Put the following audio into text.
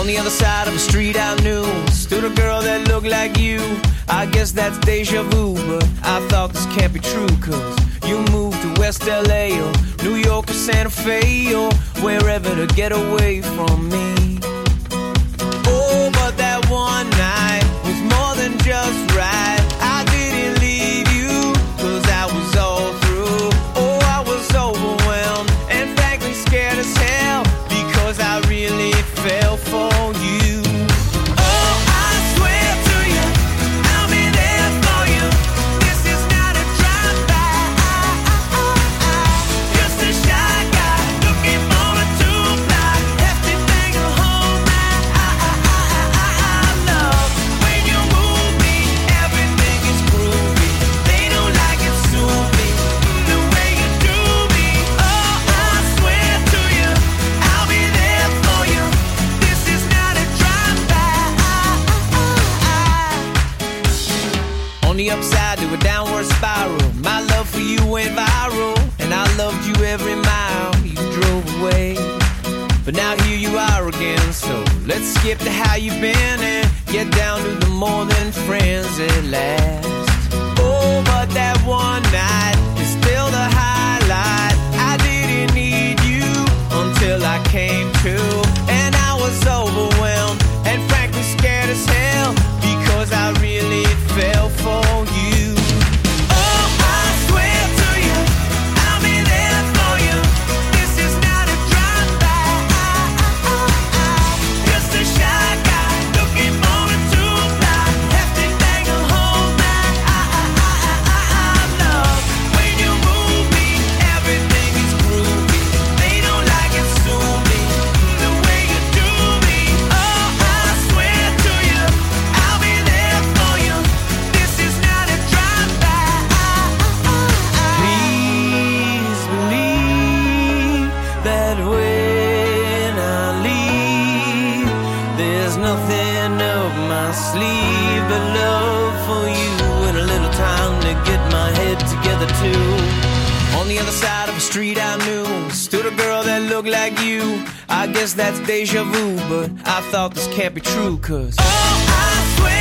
On the other side of the street I knew stood a girl that looked like you. I guess that's deja vu, but I thought this can't be true, cause you moved to West LA or New York or Santa Fe or wherever to get away from me. Oh, but that one night was more than just right. I didn't leave you, cause I was all through. Oh, I was overwhelmed and frankly scared as hell, because I really fell for you. Oh, I swear to you, I'll be there for you. This is not a drive-by. Just a shy guy looking for a two-fly. Hefty thing to hold my love. When you move me, everything is groovy. They don't like it, sue me the way you do me. Oh, I swear to you, I'll be there for you. This is not a drive-by. On the upside to a downward spiral, my love for you went viral, and I loved you every mile you drove away. But now here you are again, so let's skip to how you've been and get down to the more than friends at last. Oh, but that one night is still the highlight. I didn't need you until I came to, and I was overwhelmed and frankly scared as hell, because I really fell for you. Oh, I swear to you, I'll be there for you. This is not a drive-by. Just a shy guy looking for a two-fly. Hefty thing to hold my love. When you move me, everything is groovy. They don't like it, sue me the way you do me. Oh, I swear to you, I'll be there for you. This is not a drive-by. Please believe that when I leave, there's nothing up my sleeve but love for you and a little time to get my head together too. On the other side of the street I knew stood a girl that looked like you. I guess that's deja vu, but I thought this can't be true, cause oh, I swear